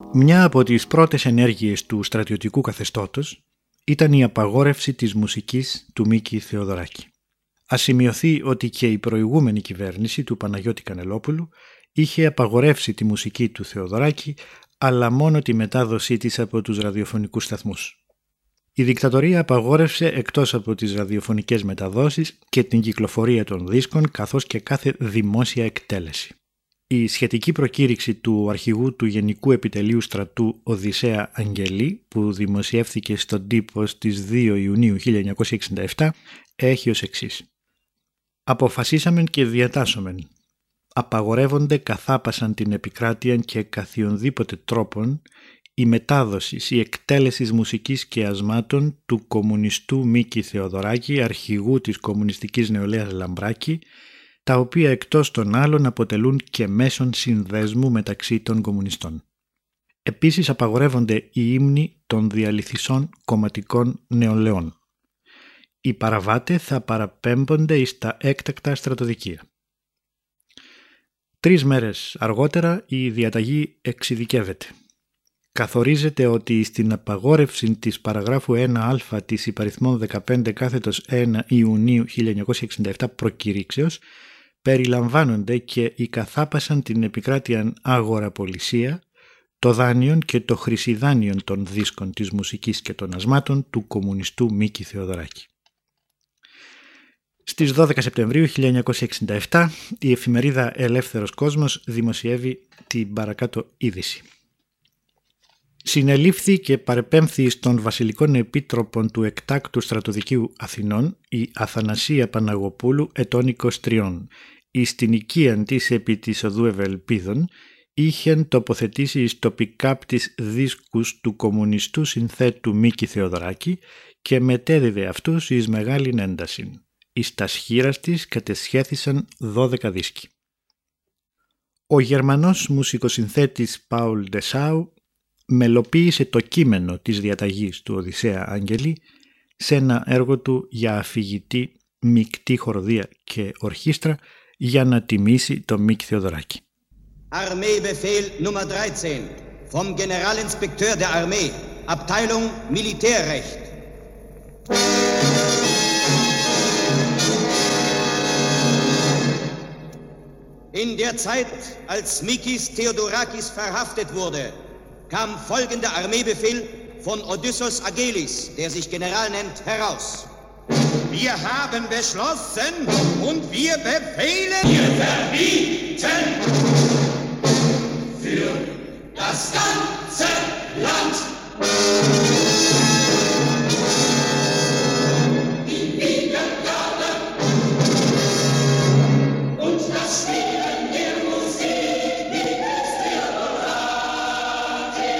Μια από τις πρώτες ενέργειες του στρατιωτικού καθεστώτος ήταν η απαγόρευση της μουσικής του Μίκη Θεοδωράκη. Ας σημειωθεί ότι και η προηγούμενη κυβέρνηση του Παναγιώτη Κανελόπουλου είχε απαγορεύσει τη μουσική του Θεοδωράκη, αλλά μόνο τη μετάδοσή της από τους ραδιοφωνικούς σταθμούς. Η δικτατορία απαγόρευσε εκτός από τις ραδιοφωνικές μεταδόσεις και την κυκλοφορία των δίσκων, καθώς και κάθε δημόσια εκτέλεση. Η σχετική προκήρυξη του αρχηγού του Γενικού Επιτελείου Στρατού Οδυσσέα Αγγελή, που δημοσιεύθηκε στον τύπο στις 2 Ιουνίου 1967, έχει ως εξής. «Αποφασίσαμεν και διατάσσομεν. Απαγορεύονται καθάπασαν την επικράτειαν και καθιονδήποτε τρόπον η μετάδοση ή εκτέλεση μουσικής και ασμάτων του κομμουνιστού Μίκη Θεοδωράκη, αρχηγού της κομμουνιστικής νεολαίας Λαμπράκη, τα οποία εκτός των άλλων αποτελούν και μέσον συνδέσμου μεταξύ των κομμουνιστών. Επίσης απαγορεύονται οι ύμνοι των διαλυθισών κομματικών νεολαίων. Οι παραβάτε θα παραπέμπονται εις τα έκτακτα στρατοδικεία». 3 μέρες αργότερα η διαταγή εξειδικεύεται. Καθορίζεται ότι στην απαγόρευση της παραγράφου 1α της υπαριθμών 15/1 Ιουνίου 1967 προκηρύξεως περιλαμβάνονται και η καθάπασαν την επικράτειαν αγοραπολισία, το δάνειον και το χρυσιδάνειον των δίσκων της μουσικής και των ασμάτων του κομμουνιστού Μίκη Θεοδωράκη. Στις 12 Σεπτεμβρίου 1967 η εφημερίδα Ελεύθερος Κόσμος δημοσιεύει την παρακάτω είδηση. Συνελήφθη και παρεπέμφθη στον Βασιλικών Επίτροπον του Εκτάκτου Στρατοδικείου Αθηνών η Αθανασία Παναγοπούλου ετών 23, εις την οικίαν της επί της οδού Ευελπίδων είχεν τοποθετήσει εις το pick-up της δίσκους του κομμουνιστού συνθέτου Μίκη Θεοδωράκη και μετέδιδε αυτούς εις μεγάλην ένταση. Εις τας χείρας της κατεσχέθησαν 12 δίσκοι. Ο Γερμανός μουσικοσυνθέτης Πάουλ Ντεσάου μελοποίησε το κείμενο της διαταγής του Οδυσσέα Αγγελή σε ένα έργο του για αφηγητή, μεικτή χοροδία και ορχήστρα για να τιμήσει το Μίκη Θεοδωράκη. Armeebefehl Nummer 13 vom Generalinspekteur der Armee, Abteilung Militärrecht. In der Zeit, als Mikis Theodorakis verhaftet wurde, kam folgender Armeebefehl von Odysseus Agelis, der sich General nennt, heraus. Wir haben beschlossen und wir befehlen, wir verbieten für das ganze Land die Wiedergabe und das Spielen der Musik Mikis Theodoraki.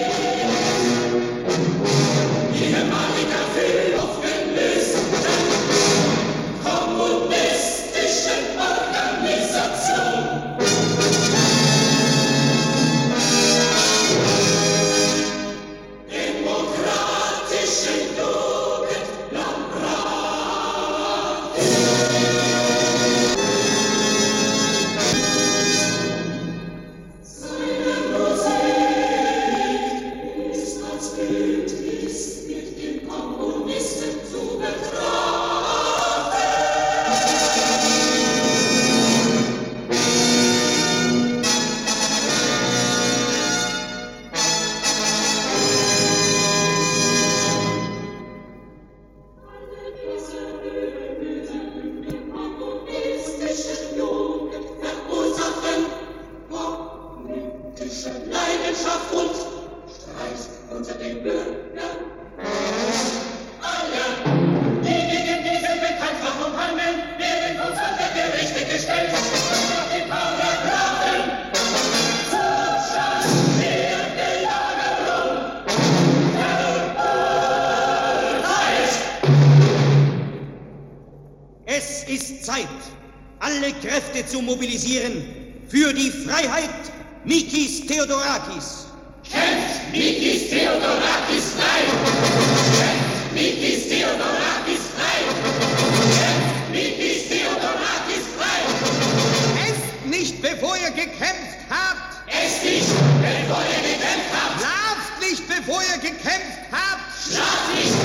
Ehemaliger aufgelösten kommunistischen Organisation. Demokratischen Jugend Lambrak. Seine Musik ist als Bündnis mit den Kommunisten zu betrachten. Kommunistische Jugend verursachen politische Leidenschaft und Streit unter den Bürgern. Alle, die gegen diese Bekanntmachung handeln, werden uns unter Gerichte gestellt. Die Paragraphen Zustand der Belagerung verurteilt. Es ist Zeit, alle Kräfte zu mobilisieren für die Freiheit Mikis Theodorakis. Kämpft Mikis Theodorakis frei! Kämpft Mikis Theodorakis frei! Kämpft Mikis Theodorakis frei! Esst nicht, bevor ihr gekämpft habt! Esst nicht, bevor ihr gekämpft habt! wo ihr gekämpft habt, schlagt nicht